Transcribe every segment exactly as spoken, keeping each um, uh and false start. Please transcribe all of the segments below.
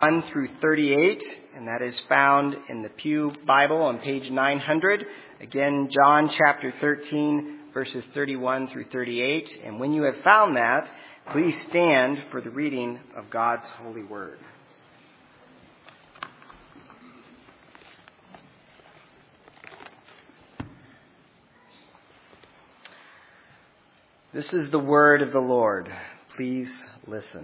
one through thirty-eight, and that is found in the Pew Bible on page nine hundred. Again, John chapter thirteen, verses thirty-one through thirty-eight. And when you have found that, please stand for the reading of God's holy word. This is the word of the Lord. Please listen.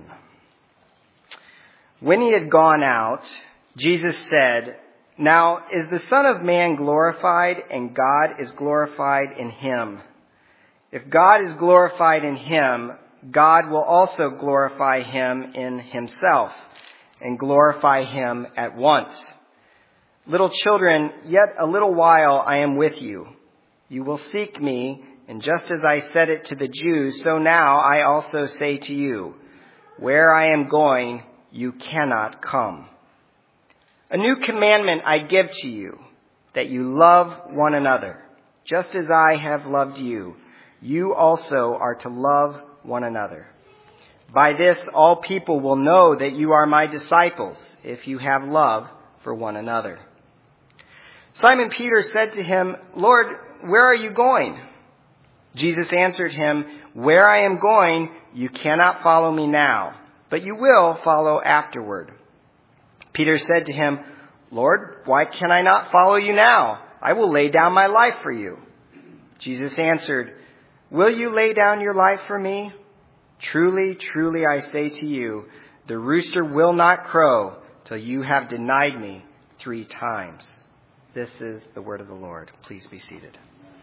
When he had gone out, Jesus said, "Now is the Son of Man glorified, and God is glorified in him. If God is glorified in him, God will also glorify him in himself, and glorify him at once. Little children, yet a little while I am with you. You will seek me, and just as I said it to the Jews, so now I also say to you, where I am going, you cannot come. A new commandment I give to you, that you love one another. Just as I have loved you, you also are to love one another. By this, all people will know that you are my disciples, if you have love for one another." Simon Peter said to him, "Lord, where are you going?" Jesus answered him, "Where I am going, you cannot follow me now, but you will follow afterward." Peter said to him, "Lord, why can I not follow you now? I will lay down my life for you." Jesus answered, "Will you lay down your life for me? Truly, truly, I say to you, the rooster will not crow till you have denied me three times." This is the word of the Lord. Please be seated.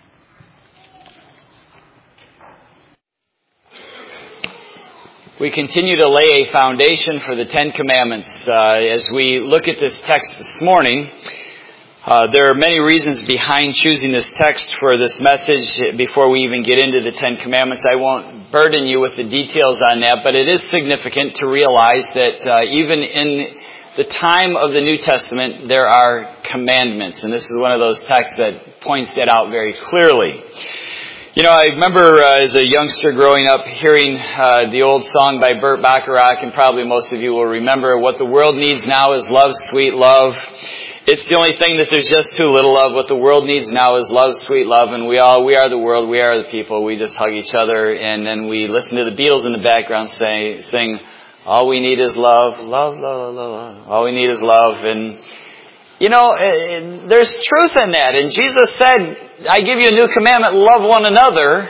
We continue to lay a foundation for the Ten Commandments. Uh, as we look at this text this morning, uh, there are many reasons behind choosing this text for this message. Before we even get into the Ten Commandments, I won't burden you with the details on that, but it is significant to realize that uh, even in the time of the New Testament, there are commandments, and this is one of those texts that points that out very clearly. You know, I remember uh, as a youngster growing up hearing uh, the old song by Burt Bacharach, and probably most of you will remember, "What the world needs now is love, sweet love. It's the only thing that there's just too little of. What the world needs now is love, sweet love. And we all, we are the world, we are the people. We just hug each other." And then we listen to the Beatles in the background say, sing, "All we need is love, love, love, love, love. All we need is love." And you know, there's truth in that. And Jesus said, "I give you a new commandment, love one another."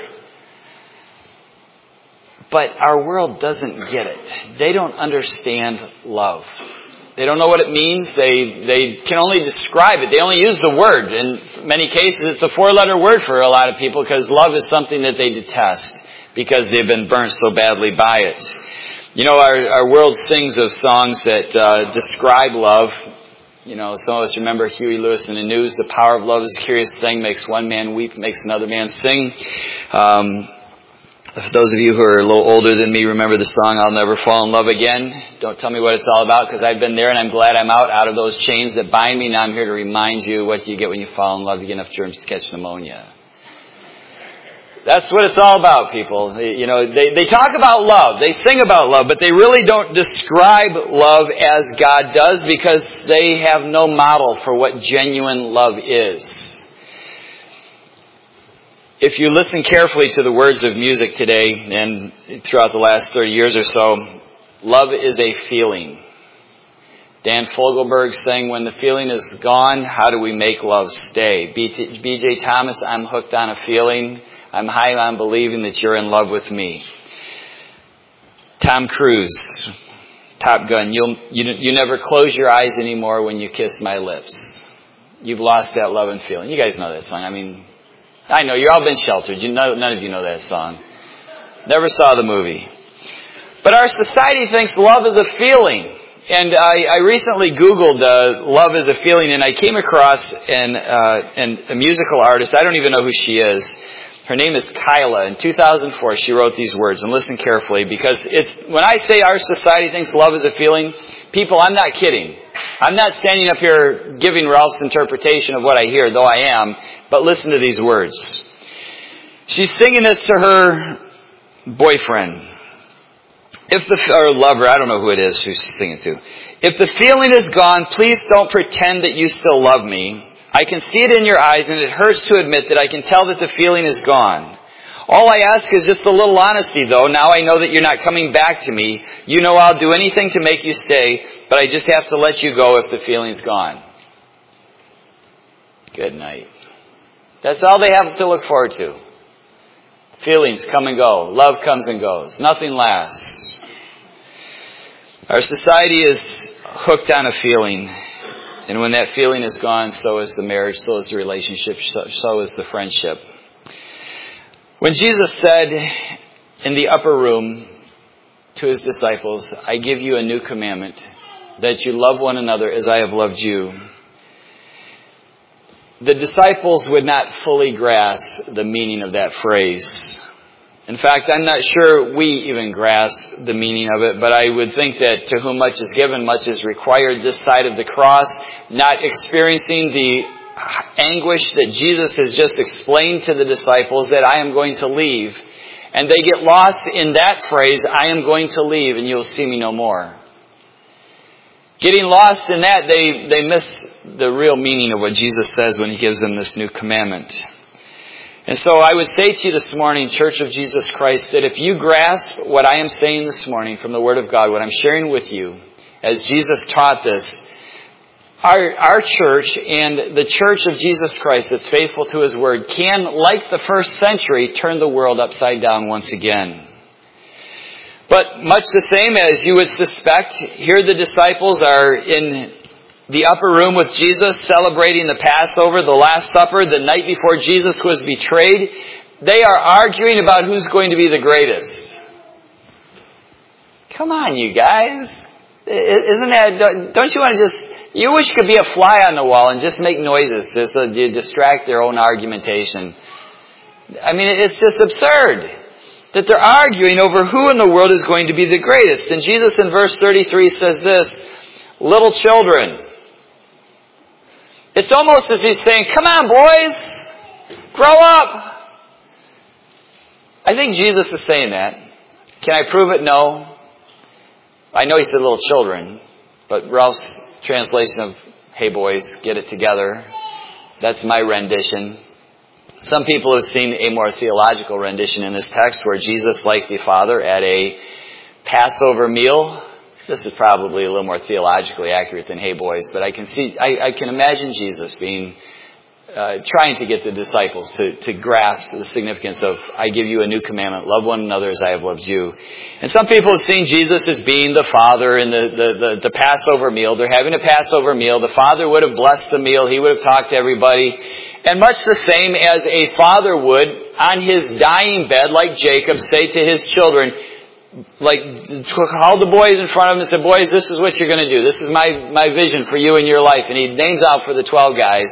But our world doesn't get it. They don't understand love. They don't know what it means. They they can only describe it. They only use the word. In many cases, it's a four-letter word for a lot of people, because love is something that they detest because they've been burnt so badly by it. You know, our, our world sings of songs that uh, describe love. You know, some of us remember Huey Lewis in the News. "The power of love is a curious thing, makes one man weep, makes another man sing." Um, for those of you who are a little older than me, remember the song, "I'll Never Fall in Love Again." Don't tell me what it's all about, because I've been there and I'm glad I'm out, out of those chains that bind me. Now I'm here to remind you, what do you get when you fall in love? You get enough germs to catch pneumonia. That's what it's all about, people. You know, they, they talk about love. They sing about love, but they really don't describe love as God does, because they have no model for what genuine love is. If you listen carefully to the words of music today and throughout the last thirty years or so, love is a feeling. Dan Fogelberg sang, "When the feeling is gone, how do we make love stay?" B J Thomas, "I'm hooked on a feeling. I'm high on believing that you're in love with me." Tom Cruise, Top Gun, you'll, you you never close your eyes anymore when you kiss my lips. You've lost that love and feeling. You guys know that song. I mean, I know, you've all been sheltered. You know, none of you know that song. Never saw the movie. But our society thinks love is a feeling. And I, I recently Googled uh, "love is a feeling," and I came across an, uh, an, a musical artist. I don't even know who she is. Her name is Kyla. In two thousand four, she wrote these words, and listen carefully, because it's when I say our society thinks love is a feeling, people, I'm not kidding. I'm not standing up here giving Ralph's interpretation of what I hear, though I am, but listen to these words. She's singing this to her boyfriend. If the, or lover, I don't know who it is who's she's singing to. If the feeling is gone, please don't pretend that you still love me. I can see it in your eyes, and it hurts to admit that I can tell that the feeling is gone. All I ask is just a little honesty, though. Now I know that you're not coming back to me. You know I'll do anything to make you stay, but I just have to let you go if the feeling's gone. Good night. That's all they have to look forward to. Feelings come and go. Love comes and goes. Nothing lasts. Our society is hooked on a feeling. And when that feeling is gone, so is the marriage, so is the relationship, so, so is the friendship. When Jesus said in the upper room to his disciples, I give you a new commandment, that you love one another as I have loved you. The disciples would not fully grasp the meaning of that phrase. In fact, I'm not sure we even grasp the meaning of it, but I would think that to whom much is given, much is required this side of the cross, not experiencing the anguish that Jesus has just explained to the disciples that I am going to leave. And they get lost in that phrase, I am going to leave and you'll see me no more. Getting lost in that, they, they miss the real meaning of what Jesus says when he gives them this new commandment. And so I would say to you this morning, Church of Jesus Christ, that if you grasp what I am saying this morning from the Word of God, what I'm sharing with you, as Jesus taught this, our, our church and the Church of Jesus Christ that's faithful to His Word can, like the first century, turn the world upside down once again. But much the same as you would suspect, here the disciples are in the upper room with Jesus, celebrating the Passover, the Last Supper, the night before Jesus was betrayed. They are arguing about who's going to be the greatest. Come on, you guys. Isn't that, don't you want to just, you wish you could be a fly on the wall and just make noises to distract their own argumentation. I mean, it's just absurd that they're arguing over who in the world is going to be the greatest. And Jesus in verse thirty-three says this, little children. It's almost as he's saying, come on, boys, grow up. I think Jesus is saying that. Can I prove it? No. I know he said little children, but Ralph's translation of, hey boys, get it together. That's my rendition. Some people have seen a more theological rendition in this text where Jesus, like the Father, at a Passover meal. This is probably a little more theologically accurate than hey boys, but I can see, I, I can imagine Jesus being, uh, trying to get the disciples to, to grasp the significance of, I give you a new commandment, love one another as I have loved you. And some people have seen Jesus as being the Father in the, the, the, the Passover meal. They're having a Passover meal. The Father would have blessed the meal. He would have talked to everybody. And much the same as a father would on his dying bed, like Jacob, say to his children, like, called the boys in front of him and said, boys, this is what you're going to do. This is my, my vision for you and your life. And he names out for the twelve guys.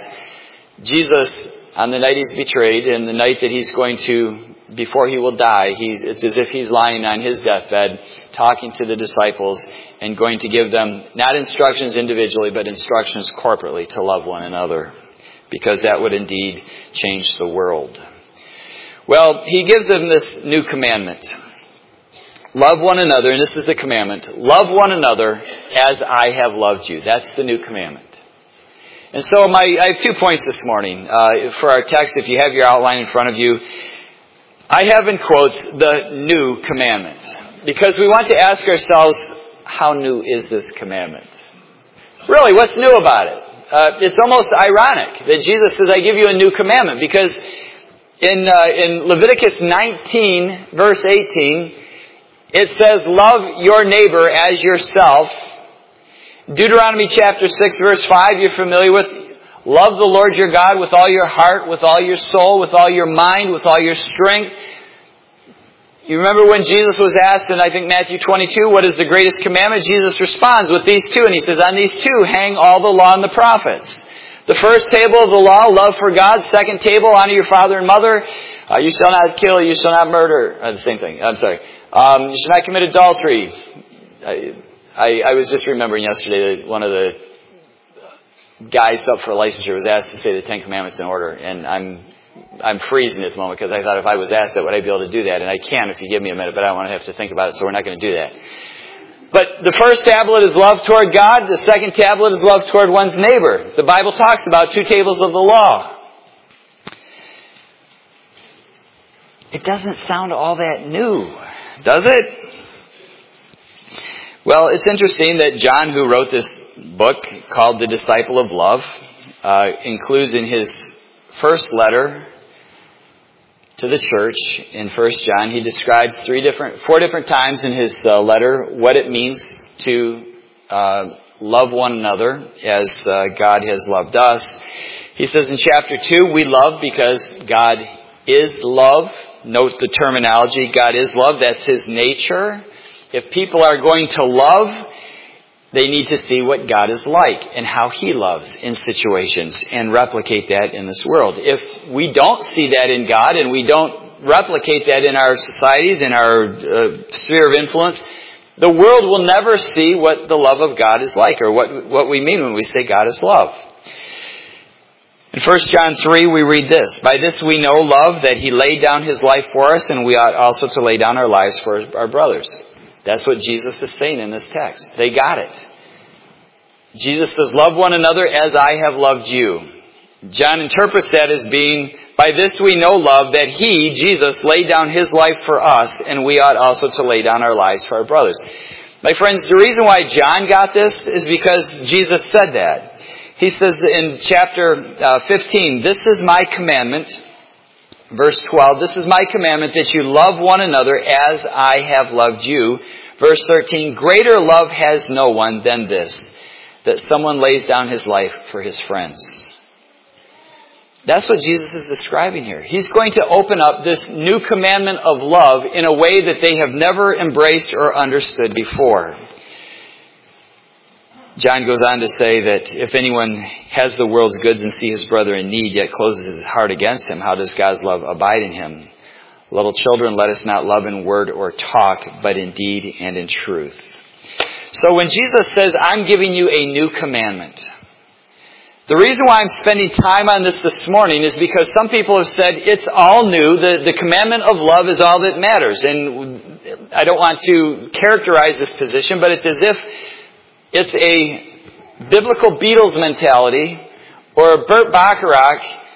Jesus, on the night he's betrayed and the night that he's going to, before he will die, he's, it's as if he's lying on his deathbed, talking to the disciples and going to give them not instructions individually, but instructions corporately to love one another. Because that would indeed change the world. Well, he gives them this new commandment. Love one another, and this is the commandment. Love one another as I have loved you. That's the new commandment. And so my, I have two points this morning. Uh, for our text, if you have your outline in front of you, I have in quotes the new commandment. Because we want to ask ourselves, how new is this commandment? Really, what's new about it? Uh, it's almost ironic that Jesus says, I give you a new commandment. Because in, uh, in Leviticus nineteen, verse eighteen, it says, love your neighbor as yourself. Deuteronomy chapter six, verse five, you're familiar with. Love the Lord your God with all your heart, with all your soul, with all your mind, with all your strength. You remember when Jesus was asked in, I think, Matthew twenty-two, what is the greatest commandment? Jesus responds with these two, and he says, on these two hang all the law and the prophets. The first table of the law, love for God. Second table, honor your father and mother. Uh, you shall not kill, you shall not murder. Uh, the same thing, I'm sorry. Um, you shall not commit adultery. I, I, I was just remembering yesterday that one of the guys up for licensure was asked to say the Ten Commandments in order, and I'm I'm freezing at the moment because I thought if I was asked that, would I be able to do that? And I can if you give me a minute, but I don't want to have to think about it, so we're not going to do that. But the first tablet is love toward God. The second tablet is love toward one's neighbor. The Bible talks about two tables of the law. It doesn't sound all that new, does it? Well, it's interesting that John, who wrote this book called The Disciple of Love, uh, includes in his first letter to the church in First John, he describes three different, four different times in his uh, letter what it means to uh, love one another as uh, God has loved us. He says in chapter two, we love because God is love. Note the terminology, God is love. That's His nature. If people are going to love, they need to see what God is like and how He loves in situations and replicate that in this world. If we don't see that in God and we don't replicate that in our societies, in our uh, sphere of influence, the world will never see what the love of God is like or what, what we mean when we say God is love. In First John three, we read this, by this we know love, that He laid down His life for us, and we ought also to lay down our lives for our brothers. That's what Jesus is saying in this text. They got it. Jesus says, love one another as I have loved you. John interprets that as being, by this we know love, that He, Jesus, laid down His life for us, and we ought also to lay down our lives for our brothers. My friends, the reason why John got this is because Jesus said that. He says in chapter uh, fifteen, this is my commandment, verse twelve, this is my commandment that you love one another as I have loved you. Verse thirteen, greater love has no one than this, that someone lays down his life for his friends. That's what Jesus is describing here. He's going to open up this new commandment of love in a way that they have never embraced or understood before. John goes on to say that if anyone has the world's goods and sees his brother in need, yet closes his heart against him, how does God's love abide in him? Little children, let us not love in word or talk, but in deed and in truth. So when Jesus says, I'm giving you a new commandment, the reason why I'm spending time on this this morning is because some people have said it's all new. The, the commandment of love is all that matters. And I don't want to characterize this position, but it's as if it's a biblical Beatles mentality or a Burt Bacharach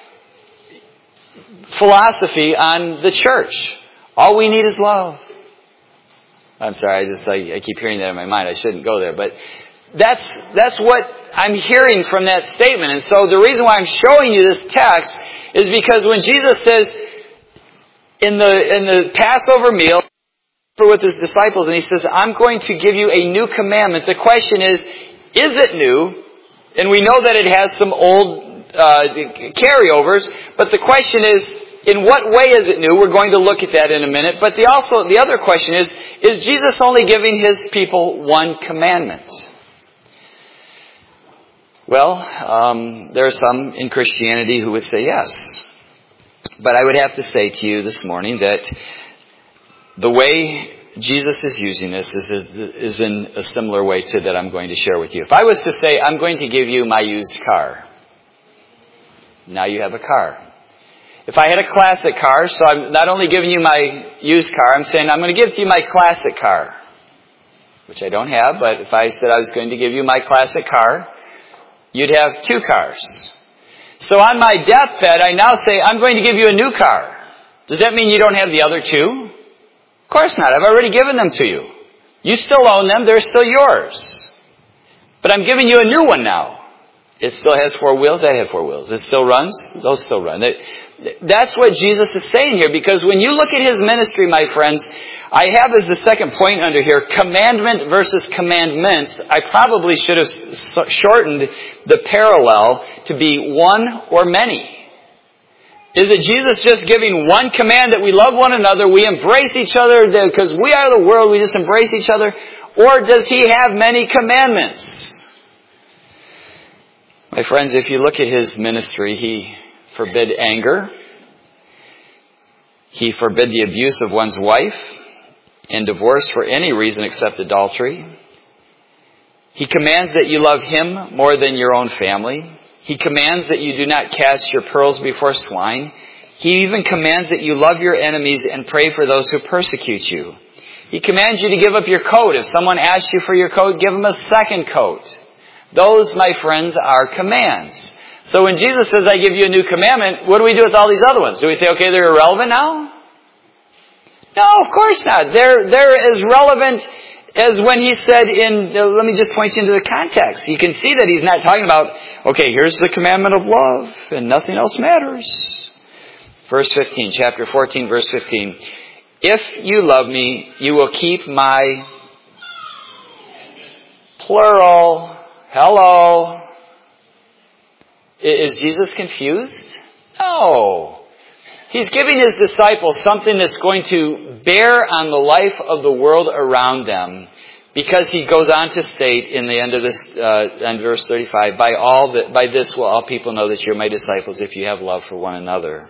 philosophy on the church. All we need is love. I'm sorry, I just I, I keep hearing that in my mind. I shouldn't go there, but that's that's what I'm hearing from that statement. And so the reason why I'm showing you this text is because when Jesus says in the in the Passover meal with His disciples, and He says, I'm going to give you a new commandment. The question is, is it new? And we know that it has some old uh, carryovers, but the question is, in what way is it new? We're going to look at that in a minute. But the also the other question is, is Jesus only giving His people one commandment? Well, um, there are some in Christianity who would say yes. But I would have to say to you this morning that the way Jesus is using this is, is in a similar way to that I'm going to share with you. If I was to say, I'm going to give you my used car, now you have a car. If I had a classic car, so I'm not only giving you my used car, I'm saying I'm going to give to you my classic car, which I don't have, but if I said I was going to give you my classic car, you'd have two cars. So on my deathbed, I now say, I'm going to give you a new car. Does that mean you don't have the other two? Of course not. I've already given them to you. You still own them. They're still yours. But I'm giving you a new one now. It still has four wheels. That had four wheels. It still runs. Those still run. That's what Jesus is saying here. Because when you look at His ministry, my friends, I have as the second point under here, commandment versus commandments. I probably should have shortened the parallel to be one or many. Is it Jesus just giving one command that we love one another, we embrace each other because we are the world, we just embrace each other? Or does He have many commandments? My friends, if you look at His ministry, He forbid anger. He forbid the abuse of one's wife and divorce for any reason except adultery. He commands that you love Him more than your own family. He commands that you do not cast your pearls before swine. He even commands that you love your enemies and pray for those who persecute you. He commands you to give up your coat. If someone asks you for your coat, give them a second coat. Those, my friends, are commands. So when Jesus says, I give you a new commandment, what do we do with all these other ones? Do we say, okay, they're irrelevant now? No, of course not. They're, they're as relevant as when he said in, uh, let me just point you into the context. You can see that he's not talking about, okay, here's the commandment of love and nothing else matters. Verse fifteen, chapter fourteen, verse fifteen. If you love me, you will keep my plural. Hello. Is Jesus confused? No. He's giving his disciples something that's going to bear on the life of the world around them, because he goes on to state in the end of this, uh, in verse thirty-five, by all that, by this will all people know that you're my disciples if you have love for one another.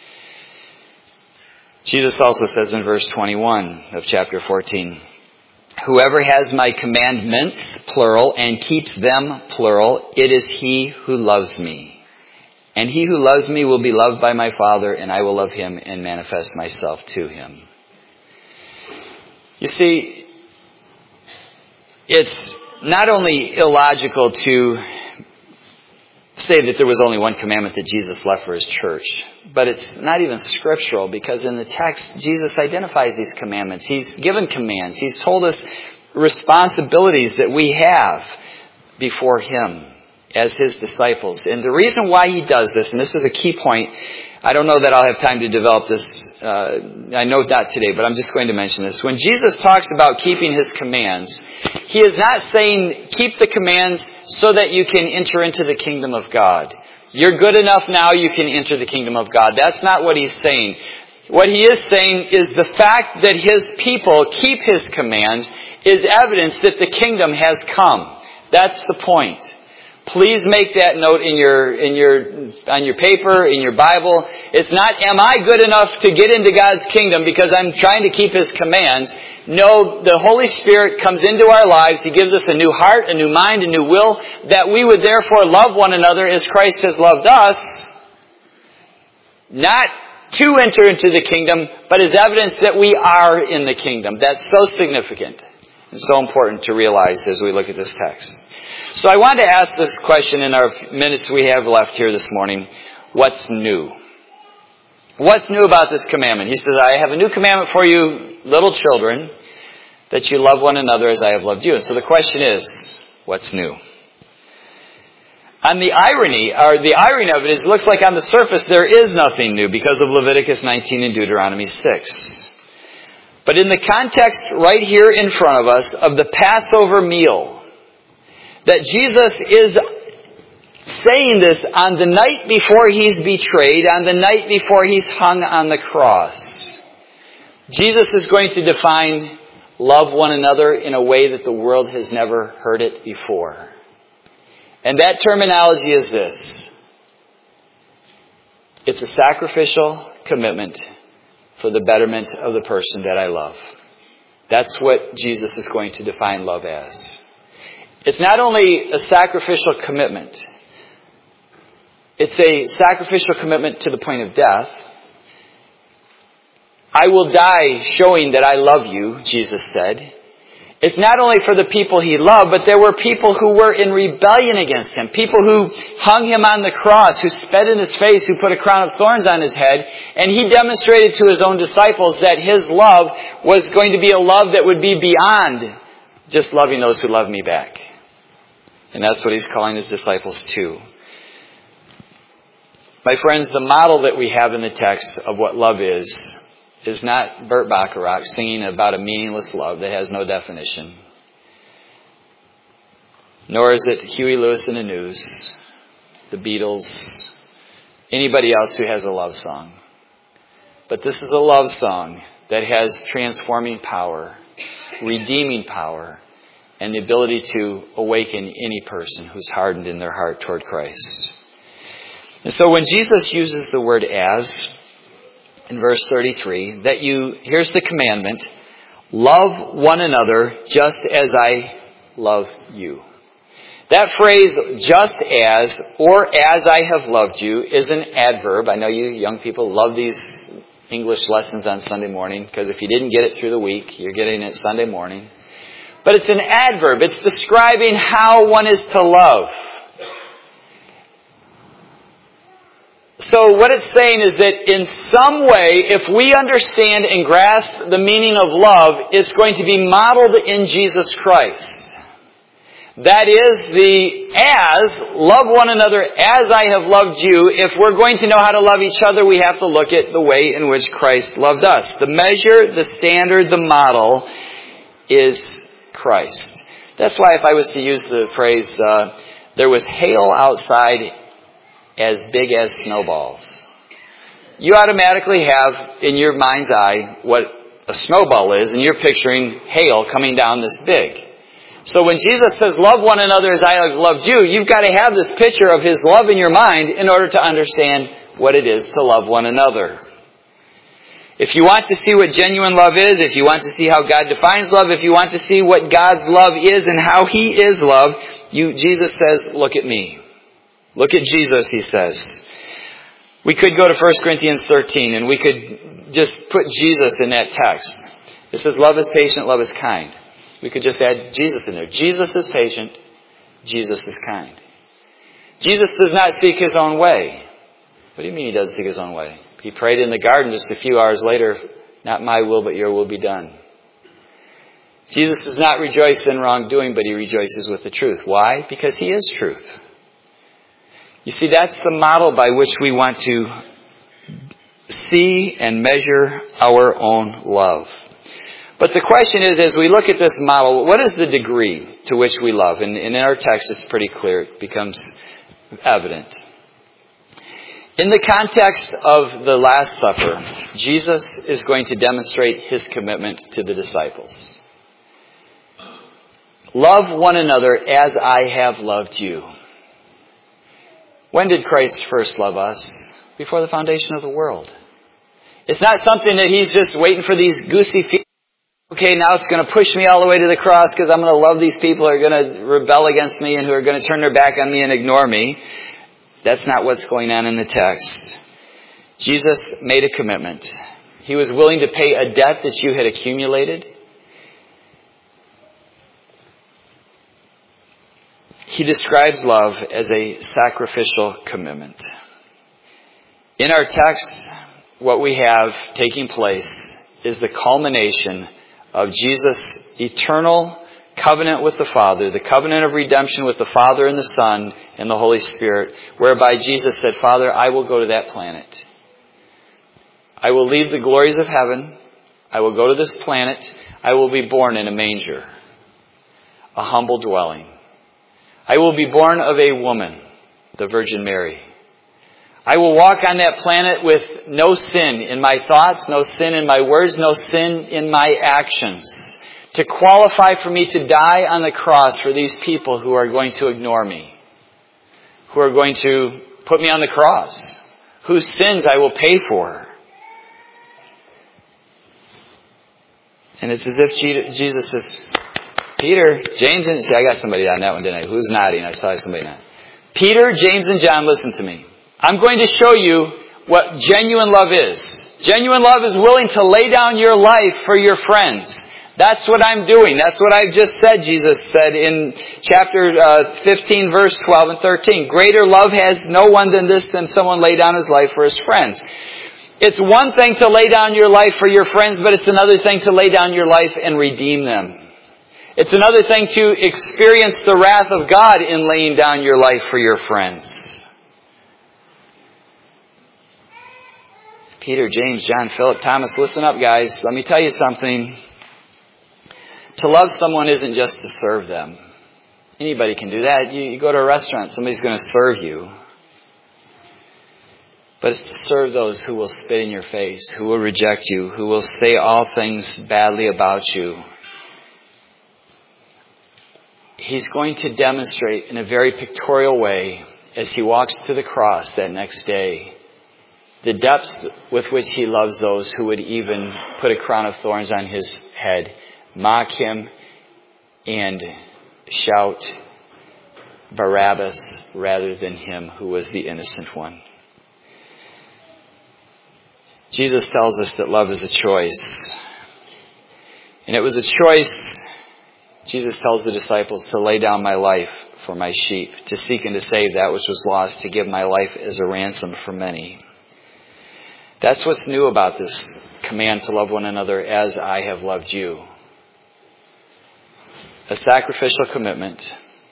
Jesus also says in verse twenty-one of chapter fourteen, whoever has my commandments, plural, and keeps them, plural, it is he who loves me. And he who loves me will be loved by my Father, and I will love him and manifest myself to him. You see, it's not only illogical to say that there was only one commandment that Jesus left for his church, but it's not even scriptural, because in the text, Jesus identifies these commandments. He's given commands. He's told us responsibilities that we have before him as his disciples. And the reason why he does this, and this is a key point, I don't know that I'll have time to develop this, uh, I know not today, but I'm just going to mention this. When Jesus talks about keeping his commands, he is not saying keep the commands so that you can enter into the kingdom of God. You're good enough now, you can enter the kingdom of God. That's not what he's saying. What he is saying is the fact that his people keep his commands is evidence that the kingdom has come. That's the point. Please make that note in your, in your, on your paper, in your Bible. It's not, am I good enough to get into God's kingdom because I'm trying to keep his commands? No, the Holy Spirit comes into our lives. He gives us a new heart, a new mind, a new will, that we would therefore love one another as Christ has loved us. Not to enter into the kingdom, but as evidence that we are in the kingdom. That's so significant and so important to realize as we look at this text. So I wanted to ask this question in our minutes we have left here this morning. What's new? What's new about this commandment? He says, I have a new commandment for you, little children, that you love one another as I have loved you. And so the question is, what's new? And the irony, or the irony of it is, it looks like on the surface there is nothing new because of Leviticus nineteen and Deuteronomy six. But in the context right here in front of us of the Passover meal, that Jesus is saying this on the night before he's betrayed, on the night before he's hung on the cross. Jesus is going to define love one another in a way that the world has never heard it before. And that terminology is this. It's a sacrificial commitment for the betterment of the person that I love. That's what Jesus is going to define love as. It's not only a sacrificial commitment. It's a sacrificial commitment to the point of death. I will die showing that I love you, Jesus said. It's not only for the people he loved, but there were people who were in rebellion against him. People who hung him on the cross, who spat in his face, who put a crown of thorns on his head. And he demonstrated to his own disciples that his love was going to be a love that would be beyond just loving those who love me back. And that's what he's calling his disciples to. My friends, the model that we have in the text of what love is, is not Burt Bacharach singing about a meaningless love that has no definition. Nor is it Huey Lewis and the News, the Beatles, anybody else who has a love song. But this is a love song that has transforming power, redeeming power, and the ability to awaken any person who's hardened in their heart toward Christ. And so when Jesus uses the word as, in verse thirty-three, that you, here's the commandment, love one another just as I love you. That phrase, just as, or as I have loved you, is an adverb. I know you young people love these English lessons on Sunday morning, because if you didn't get it through the week, you're getting it Sunday morning. But it's an adverb. It's describing how one is to love. So what it's saying is that in some way, if we understand and grasp the meaning of love, it's going to be modeled in Jesus Christ. That is the as, love one another as I have loved you. If we're going to know how to love each other, we have to look at the way in which Christ loved us. The measure, the standard, the model is Christ. That's why if I was to use the phrase, uh, there was hail outside as big as snowballs, you automatically have in your mind's eye what a snowball is, and you're picturing hail coming down this big. So when Jesus says, love one another as I have loved you, you've got to have this picture of His love in your mind in order to understand what it is to love one another. If you want to see what genuine love is, if you want to see how God defines love, if you want to see what God's love is and how He is love, you, Jesus says, look at me. Look at Jesus, He says. We could go to First Corinthians thirteen and we could just put Jesus in that text. It says, love is patient, love is kind. We could just add Jesus in there. Jesus is patient. Jesus is kind. Jesus does not seek His own way. What do you mean He doesn't seek His own way? He prayed in the garden just a few hours later, not my will, but your will be done. Jesus does not rejoice in wrongdoing, but He rejoices with the truth. Why? Because He is truth. You see, that's the model by which we want to see and measure our own love. But the question is, as we look at this model, what is the degree to which we love? And, and in our text, it's pretty clear. It becomes evident. In the context of the Last Supper, Jesus is going to demonstrate His commitment to the disciples. Love one another as I have loved you. When did Christ first love us? Before the foundation of the world. It's not something that He's just waiting for these goosey feet. Okay, now it's going to push me all the way to the cross because I'm going to love these people who are going to rebel against me and who are going to turn their back on me and ignore me. That's not what's going on in the text. Jesus made a commitment. He was willing to pay a debt that you had accumulated. He describes love as a sacrificial commitment. In our text, what we have taking place is the culmination of Jesus' eternal covenant with the Father, the covenant of redemption with the Father and the Son and the Holy Spirit, whereby Jesus said, Father, I will go to that planet. I will leave the glories of heaven. I will go to this planet. I will be born in a manger, a humble dwelling. I will be born of a woman, the Virgin Mary. I will walk on that planet with no sin in my thoughts, no sin in my words, no sin in my actions. To qualify for me to die on the cross for these people who are going to ignore me. Who are going to put me on the cross. Whose sins I will pay for. And it's as if Jesus says, Peter, James, and... See, I got somebody on that one, didn't I? Who's nodding? I saw somebody nodding. Peter, James, and John, listen to me. I'm going to show you what genuine love is. Genuine love is willing to lay down your life for your friends. That's what I'm doing. That's what I've just said, Jesus said in chapter uh, fifteen, verse twelve and thirteen. Greater love has no one than this, than someone lay down his life for his friends. It's one thing to lay down your life for your friends, but it's another thing to lay down your life and redeem them. It's another thing to experience the wrath of God in laying down your life for your friends. Peter, James, John, Philip, Thomas, listen up, guys. Let me tell you something. To love someone isn't just to serve them. Anybody can do that. You, you go to a restaurant, somebody's going to serve you. But it's to serve those who will spit in your face, who will reject you, who will say all things badly about you. He's going to demonstrate in a very pictorial way as He walks to the cross that next day the depths with which He loves those who would even put a crown of thorns on His head, mock Him, and shout, Barabbas rather than him who was the innocent one. Jesus tells us that love is a choice. And it was a choice, Jesus tells the disciples, to lay down my life for my sheep, to seek and to save that which was lost, to give my life as a ransom for many. That's what's new about this command to love one another as I have loved you. A sacrificial commitment.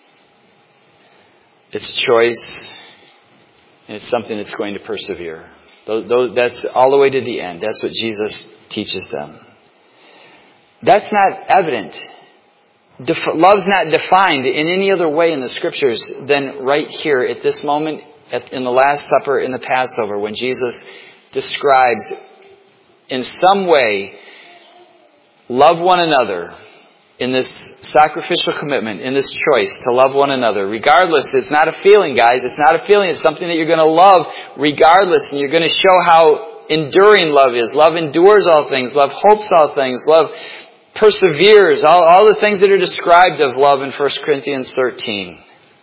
It's choice, and it's something that's going to persevere. That's all the way to the end. That's what Jesus teaches them. That's not evident. Def- love's not defined in any other way in the Scriptures than right here at this moment at, in the Last Supper, in the Passover, when Jesus describes in some way love one another in this sacrificial commitment, in this choice to love one another. Regardless, it's not a feeling, guys. It's not a feeling. It's something that you're going to love regardless. And you're going to show how enduring love is. Love endures all things. Love hopes all things. Love perseveres. All, all the things that are described of love in First Corinthians thirteen.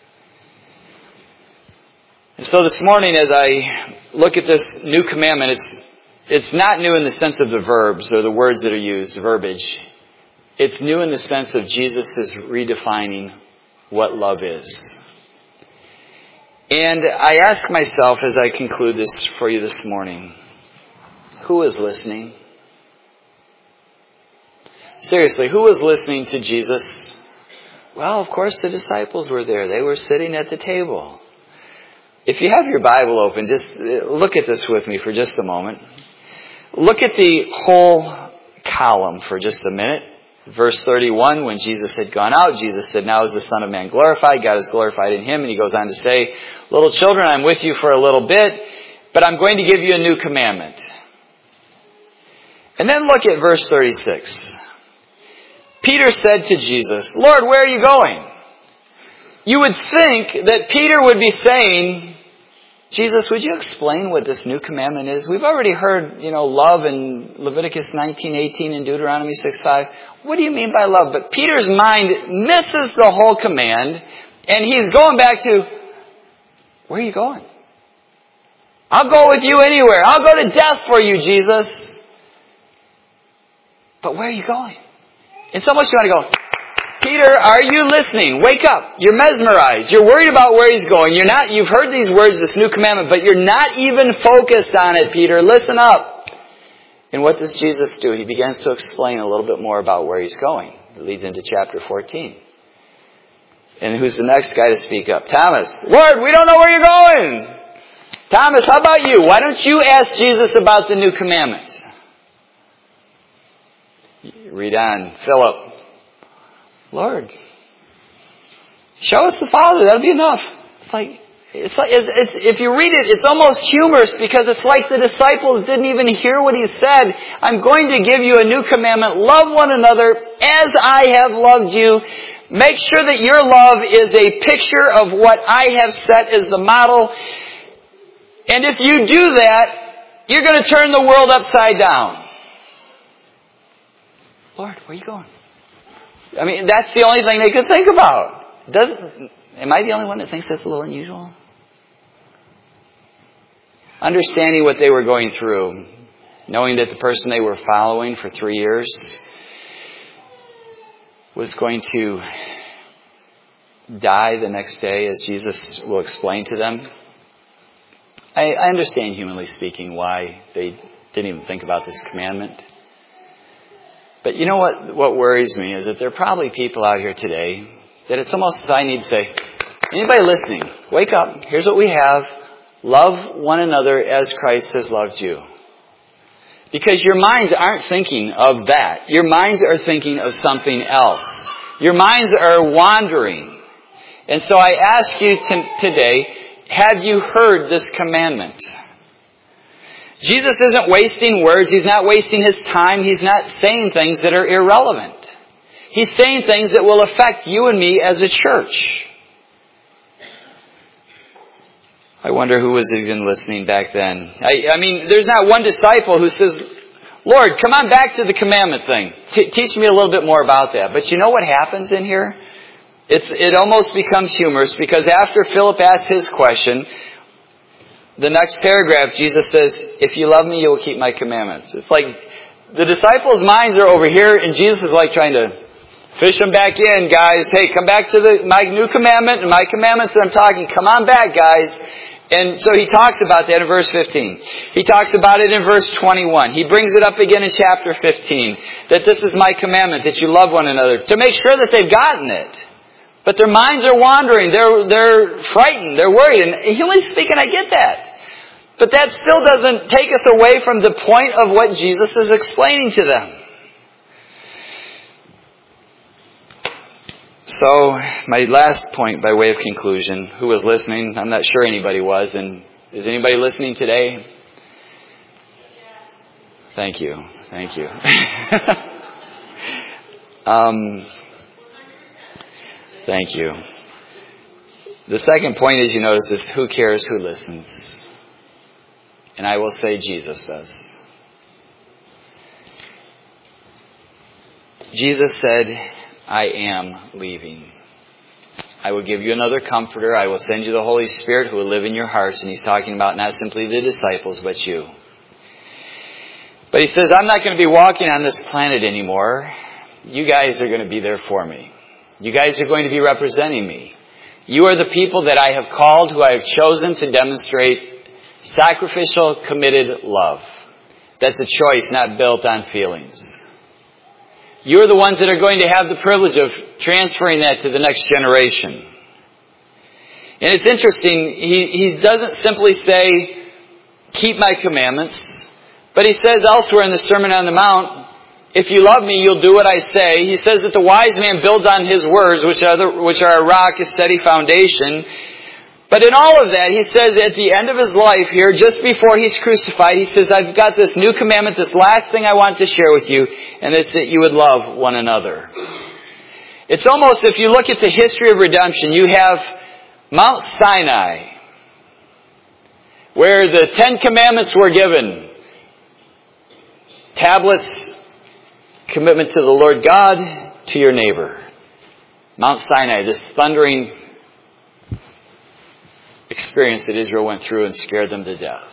And so this morning, as I look at this new commandment, it's it's not new in the sense of the verbs or the words that are used, verbiage. It's new in the sense of Jesus is redefining what love is. And I ask myself as I conclude this for you this morning, who is listening? Seriously, who was listening to Jesus? Well, of course the disciples were there. They were sitting at the table. If you have your Bible open, just look at this with me for just a moment. Look at the whole column for just a minute. Verse thirty-one, when Jesus had gone out, Jesus said, now is the Son of Man glorified. God is glorified in him. And he goes on to say, little children, I'm with you for a little bit, but I'm going to give you a new commandment. And then look at verse thirty-six. Peter said to Jesus, Lord, where are you going? You would think that Peter would be saying, Jesus, would you explain what this new commandment is? We've already heard, you know, love in Leviticus nineteen eighteen and Deuteronomy six five. What do you mean by love? But Peter's mind misses the whole command, and he's going back to, where are you going? I'll go with you anywhere. I'll go to death for you, Jesus. But where are you going? And so much you want to go, Peter, are you listening? Wake up. You're mesmerized. You're worried about where he's going. You're not, you've heard these words, this new commandment, but you're not even focused on it, Peter. Listen up. And what does Jesus do? He begins to explain a little bit more about where he's going. It leads into chapter fourteen. And who's the next guy to speak up? Thomas. Lord, we don't know where you're going. Thomas, how about you? Why don't you ask Jesus about the new commandment? Read on. Philip. Lord, show us the Father. That'll be enough. It's like, it's like it's, it's, if you read it, it's almost humorous because it's like the disciples didn't even hear what he said. I'm going to give you a new commandment. Love one another as I have loved you. Make sure that your love is a picture of what I have set as the model. And if you do that, you're going to turn the world upside down. Lord, where are you going? I mean, that's the only thing they could think about. Doesn't, am I the only one that thinks that's a little unusual? Understanding what they were going through, knowing that the person they were following for three years was going to die the next day, as Jesus will explain to them. I, I understand, humanly speaking, why they didn't even think about this commandment. But you know what, what worries me is that there are probably people out here today that it's almost as I need to say, anybody listening, wake up. Here's what we have. Love one another as Christ has loved you. Because your minds aren't thinking of that. Your minds are thinking of something else. Your minds are wandering. And so I ask you t- today, have you heard this commandment? Jesus isn't wasting words. He's not wasting his time. He's not saying things that are irrelevant. He's saying things that will affect you and me as a church. I wonder who was even listening back then. I, I mean, there's not one disciple who says, Lord, come on back to the commandment thing. T- teach me a little bit more about that. But you know what happens in here? It's, it almost becomes humorous because after Philip asks his question, the next paragraph, Jesus says, if you love me, you will keep my commandments. It's like the disciples' minds are over here and Jesus is like trying to fish them back in, guys. Hey, come back to the my new commandment and my commandments that I'm talking. Come on back, guys. And so he talks about that in verse fifteen. He talks about it in verse twenty-one. He brings it up again in chapter fifteen. That this is my commandment, that you love one another. To make sure that they've gotten it. But their minds are wandering. They're, they're frightened. They're worried. And humanly speaking, I get that. But that still doesn't take us away from the point of what Jesus is explaining to them. So, my last point by way of conclusion, who was listening? I'm not sure anybody was. And is anybody listening today? Thank you. Thank you. um, thank you. The second point, as you notice, is who cares who listens? And I will say Jesus does. Jesus said, I am leaving. I will give you another comforter. I will send you the Holy Spirit who will live in your hearts. And he's talking about not simply the disciples, but you. But he says, I'm not going to be walking on this planet anymore. You guys are going to be there for me. You guys are going to be representing me. You are the people that I have called, who I have chosen to demonstrate sacrificial, committed love. That's a choice not built on feelings. You're the ones that are going to have the privilege of transferring that to the next generation. And it's interesting, he, he doesn't simply say, keep my commandments, but he says elsewhere in the Sermon on the Mount, if you love me, you'll do what I say. He says that the wise man builds on his words, which are, the, which are a rock, a steady foundation. But in all of that, he says at the end of his life here, just before he's crucified, he says, I've got this new commandment, this last thing I want to share with you, and it's that you would love one another. It's almost, if you look at the history of redemption, you have Mount Sinai, where the Ten Commandments were given. Tablets, commitment to the Lord God, to your neighbor. Mount Sinai, this thundering experience that Israel went through and scared them to death.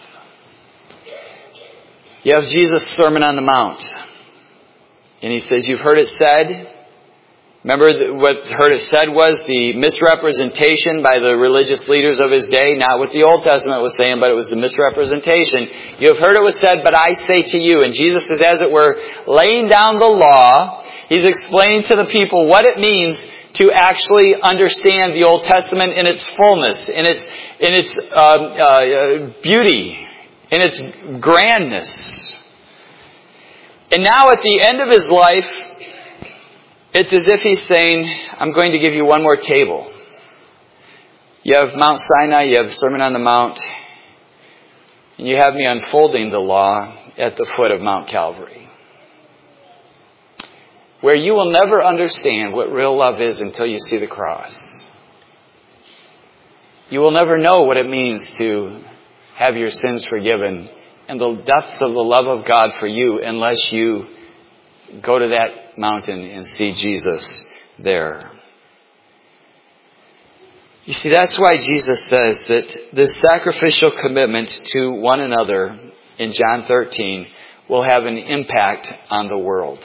You have Jesus' Sermon on the Mount. And he says, you've heard it said. Remember what heard it said was the misrepresentation by the religious leaders of his day. Not what the Old Testament was saying, but it was the misrepresentation. You have heard it was said, but I say to you. And Jesus is, as it were, laying down the law. He's explaining to the people what it means to actually understand the Old Testament in its fullness, in its in its uh, uh, beauty, in its grandness. And now at the end of his life, it's as if he's saying, I'm going to give you one more table. You have Mount Sinai, you have the Sermon on the Mount, and you have me unfolding the law at the foot of Mount Calvary, where you will never understand what real love is until you see the cross. You will never know what it means to have your sins forgiven and the depths of the love of God for you unless you go to that mountain and see Jesus there. You see, that's why Jesus says that this sacrificial commitment to one another in John thirteen will have an impact on the world.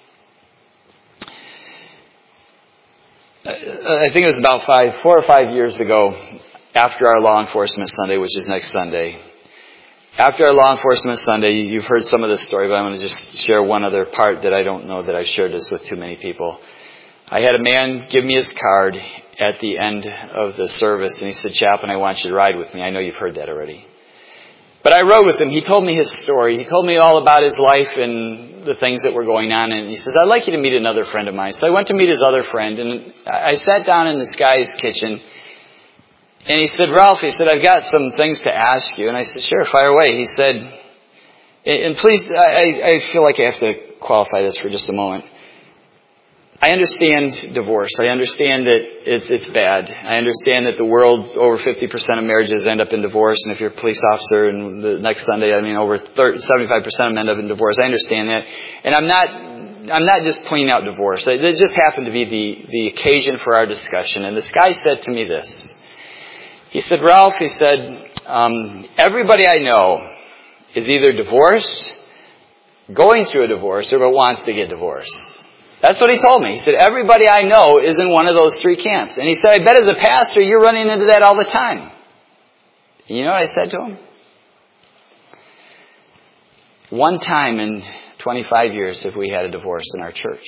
I think it was about five, four or five years ago, after our Law Enforcement Sunday, which is next Sunday. After our Law Enforcement Sunday, you've heard some of this story, but I'm going to just share one other part that I don't know that I've shared this with too many people. I had a man give me his card at the end of the service, and he said, Chaplain, I want you to ride with me. I know you've heard that already. But I rode with him. He told me his story. He told me all about his life and the things that were going on. And he says, I'd like you to meet another friend of mine. So I went to meet his other friend. And I sat down in this guy's kitchen. And he said, Ralph, he said, I've got some things to ask you. And I said, sure, fire away. He said, and please, I, I feel like I have to qualify this for just a moment. I understand divorce. I understand that it's it's bad. I understand that the world, over fifty percent of marriages end up in divorce. And if you're a police officer and the next Sunday, I mean, over thirty, seventy-five percent of them end up in divorce. I understand that. And I'm not I'm not just pointing out divorce. It just happened to be the, the occasion for our discussion. And this guy said to me this. He said, Ralph, he said, um, everybody I know is either divorced, going through a divorce, or wants to get divorced. That's what he told me. He said, everybody I know is in one of those three camps. And he said, I bet as a pastor you're running into that all the time. And you know what I said to him? One time in twenty-five years have we had a divorce in our church.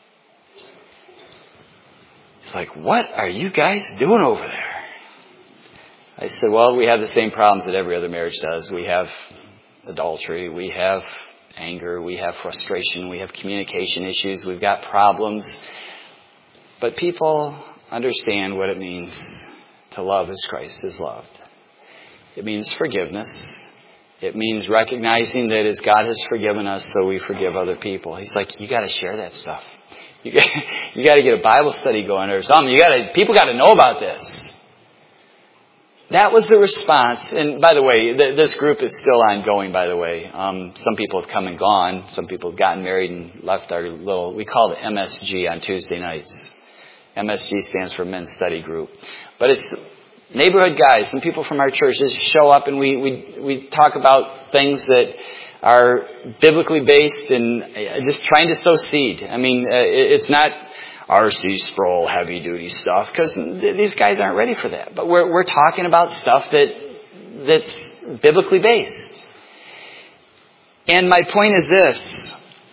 He's like, what are you guys doing over there? I said, well, we have the same problems that every other marriage does. We have adultery. We have anger. We have frustration. We have communication issues. We've got problems. But people understand what it means to love as Christ is loved. It means forgiveness. It means recognizing that as God has forgiven us, so we forgive other people. He's like, you got to share that stuff. You got, you got to get a Bible study going or something. You got to, people got to know about this. That was the response. And by the way, th- this group is still ongoing, by the way. Um, some people have come and gone. Some people have gotten married and left our little, we call it M S G on Tuesday nights. M S G stands for Men's Study Group. But it's neighborhood guys, some people from our church just show up and we, we, we talk about things that are biblically based and just trying to sow seed. I mean, uh, it's not R C Sproul heavy duty stuff because th- these guys aren't ready for that. But we're, we're talking about stuff that, that's biblically based. And my point is this.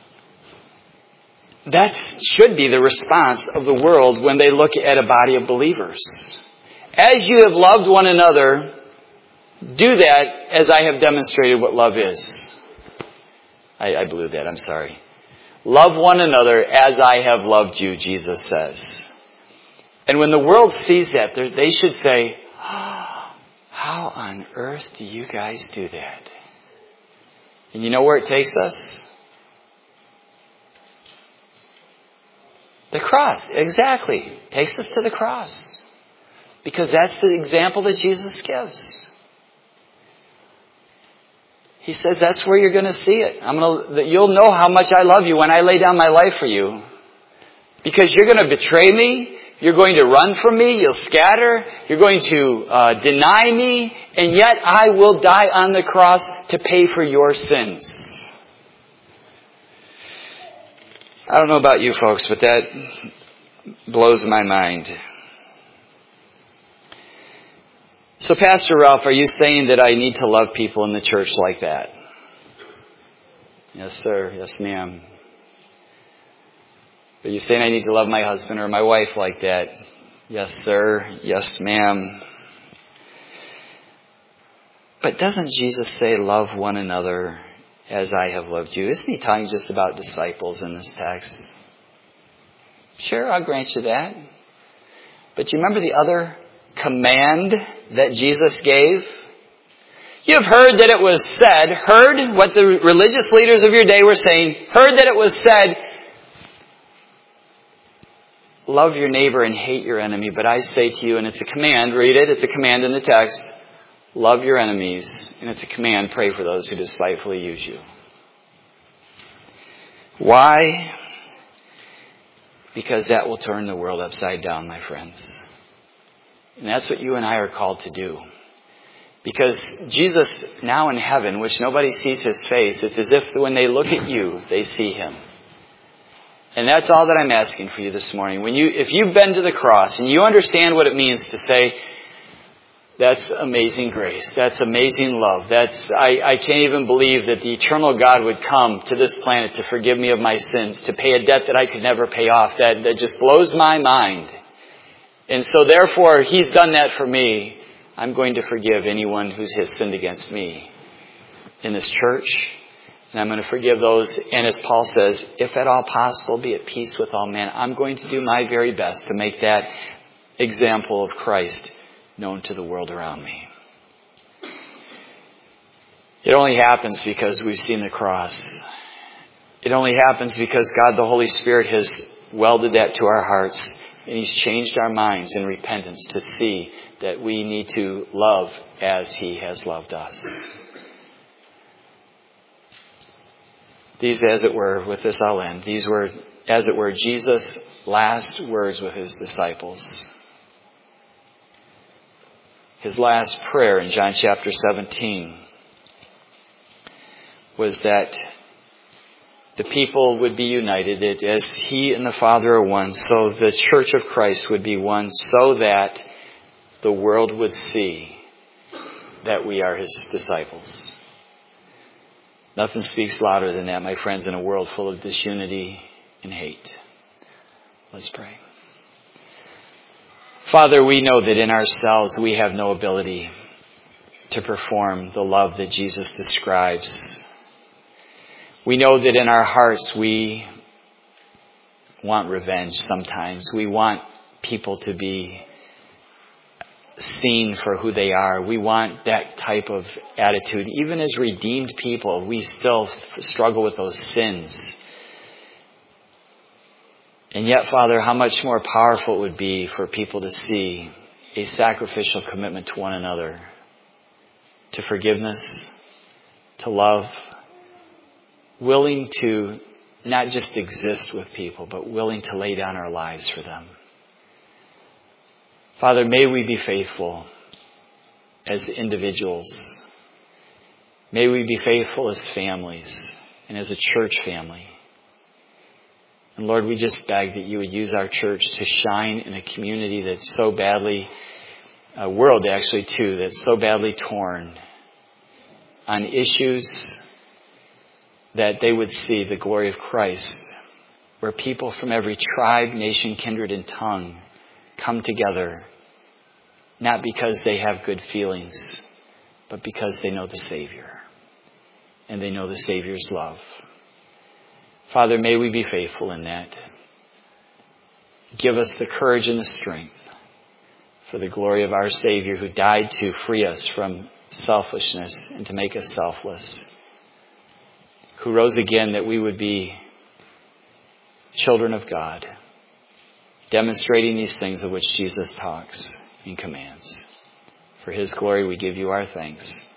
That should be the response of the world when they look at a body of believers. As you have loved one another, do that as I have demonstrated what love is. I, I blew that, I'm sorry. Love one another as I have loved you, Jesus says. And when the world sees that, they should say, oh, how on earth do you guys do that? And you know where it takes us? The cross, exactly. Takes us to the cross. Because that's the example that Jesus gives. He says that's where you're going to see it. I'm going to, you'll know how much I love you when I lay down my life for you. Because you're going to betray me. You're going to run from me. You'll scatter. You're going to uh, deny me. And yet I will die on the cross to pay for your sins. I don't know about you folks, but that blows my mind. So, Pastor Ralph, are you saying that I need to love people in the church like that? Yes, sir. Yes, ma'am. Are you saying I need to love my husband or my wife like that? Yes, sir. Yes, ma'am. But doesn't Jesus say, love one another as I have loved you? Isn't he talking just about disciples in this text? Sure, I'll grant you that. But you remember the other command that Jesus gave? You have heard that it was said, heard what the religious leaders of your day were saying, heard that it was said, love your neighbor and hate your enemy. But I say to you, and it's a command, read it, it's a command in the text, love your enemies. And it's a command, pray for those who despitefully use you. Why? Because that will turn the world upside down, my friends. And that's what you and I are called to do. Because Jesus, now in heaven, which nobody sees his face, it's as if when they look at you, they see him. And that's all that I'm asking for you this morning. When you, if you've been to the cross and you understand what it means to say, that's amazing grace. That's amazing love. That's, I, I can't even believe that the eternal God would come to this planet to forgive me of my sins, to pay a debt that I could never pay off. That, that just blows my mind. And so therefore, he's done that for me. I'm going to forgive anyone who has sinned against me in this church. And I'm going to forgive those. And as Paul says, if at all possible, be at peace with all men. I'm going to do my very best to make that example of Christ known to the world around me. It only happens because we've seen the cross. It only happens because God the Holy Spirit has welded that to our hearts. And he's changed our minds in repentance to see that we need to love as he has loved us. These, as it were, with this I'll end, these were, as it were, Jesus' last words with his disciples. His last prayer in John chapter seventeen was that the people would be united, that as he and the Father are one, so the church of Christ would be one, so that the world would see that we are his disciples. Nothing speaks louder than that, my friends, in a world full of disunity and hate. Let's pray. Father, we know that in ourselves we have no ability to perform the love that Jesus describes. We know that in our hearts we want revenge sometimes. We want people to be seen for who they are. We want that type of attitude. Even as redeemed people, we still struggle with those sins. And yet, Father, how much more powerful it would be for people to see a sacrificial commitment to one another, to forgiveness, to love, willing to not just exist with people, but willing to lay down our lives for them. Father, may we be faithful as individuals. May we be faithful as families and as a church family. And Lord, we just beg that you would use our church to shine in a community that's so badly, a world actually too, that's so badly torn on issues that they would see the glory of Christ, where people from every tribe, nation, kindred, and tongue come together, not because they have good feelings, but because they know the Savior, and they know the Savior's love. Father, may we be faithful in that. Give us the courage and the strength for the glory of our Savior, who died to free us from selfishness and to make us selfless, who rose again that we would be children of God, demonstrating these things of which Jesus talks and commands. For his glory we give you our thanks.